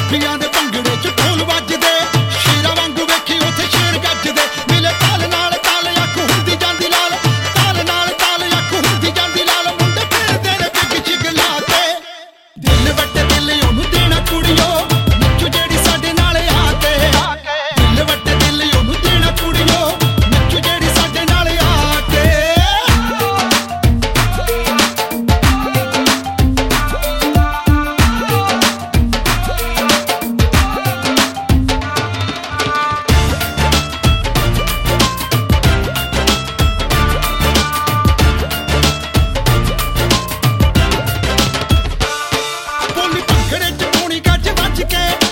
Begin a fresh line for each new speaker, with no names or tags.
ਮਾਫੀਆਂ ਦੇ ਭੰਗੜੇ ਚ ਢੋਲ ਵੱਜਦੇ, ਸ਼ੇਰਾਂ ਵਾਂਗੂ ਵੇਖੀ ਉੱਥੇ ਸ਼ੇਰ ਗੱਜਦੇ। ਮਿਲੇ ਤਾਲ ਨਾਲ ਤਾਲ ਅੱਖ ਹੁੰਦੀ ਜਾਂਦੀ ਲਾਲ, ਤਾਲ ਨਾਲ ਤਾਲ ਅੱਖ ਹੁੰਦੀ ਜਾਂਦੀ ਲਾਲ। ਮੁੰਡੇ ਫਿਰਦੇ ਨੇ ਬਿਗ ਚਿਗ ਲਾ ਕੇ, ਦਿਲ ਵੱਟੇ ਦਿਲ ਉਹਨੂੰ ਦੇਣਾ ਕੁੜੀਓ, ਨੱਚੂ ਜਿਹੜੀ ਸਾਡੇ ਨਾਲ ਆ ਕੇ। ਦਿਲ ਵੱਟੇ ਦਿਲ ਉਹਨੂੰ ਦੇਣਾ ਕੁੜੀਓ, ਨੱਚੂ ਜਿਹੜੀ ਸਾਡੇ ਨਾਲ ਆ ਕੇ। ਬੋਲੀ ਭੰਗੜੇ ਚ ਪੂਣੀ ਗੱਜ ਵੱਜ ਕੇ,